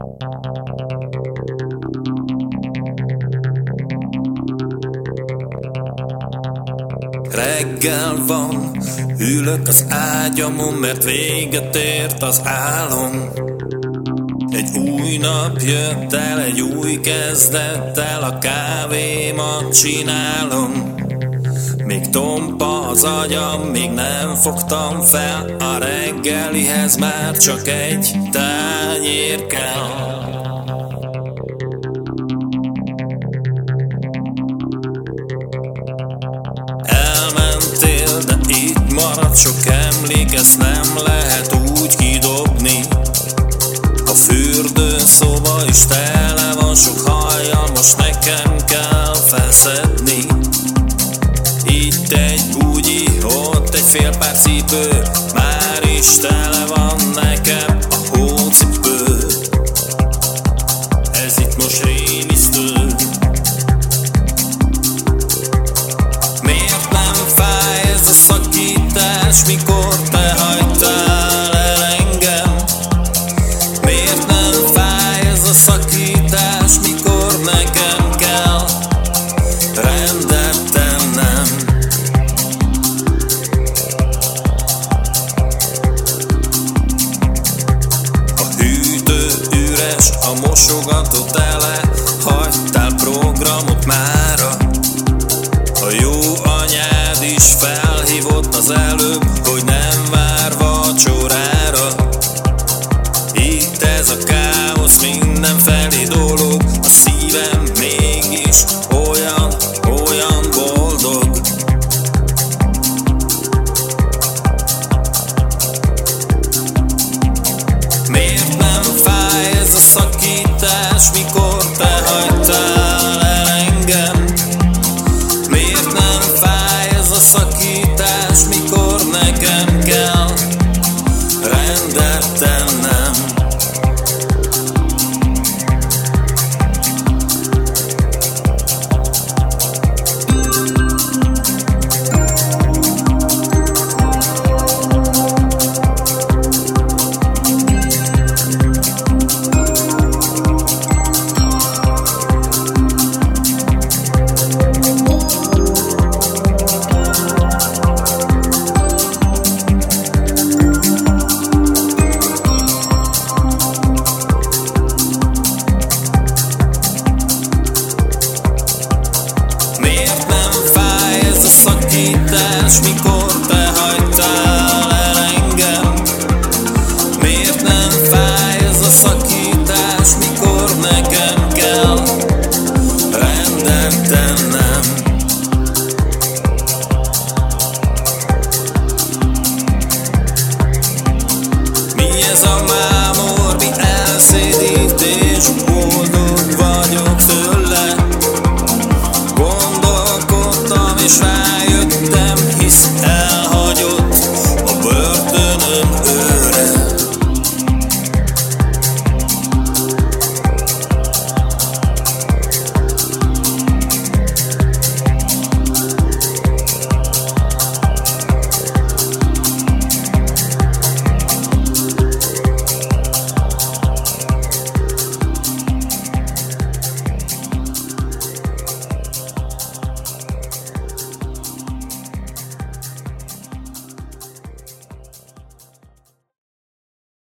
Reggel van, ülök az ágyamon, mert véget ért az álom. Egy új nap jött el, egy új kezdettel, a kávémat csinálom. Még tompa az agyam, még nem fogtam fel, a reggelihez már csak egy tányér kell. Elmentél, de itt marad sok emlék, ezt nem lehet úgy kidobni. A fürdőszoba is tele van sok hajjal, most nekem kell felszedni. Itt egy bugyi, ott egy fél pár cipő, már is tele van nekem a hócipő. Ez itt most rémisztő. Miért nem fáj ez a szakítás, mikor te hagytál el engem? Miért nem fáj ez a szakítás, mikor nekem kell rendet tennem? A hűtő üres, a mosogató tele, hagytál programot mára. A jó anyád is felhívott az előtt.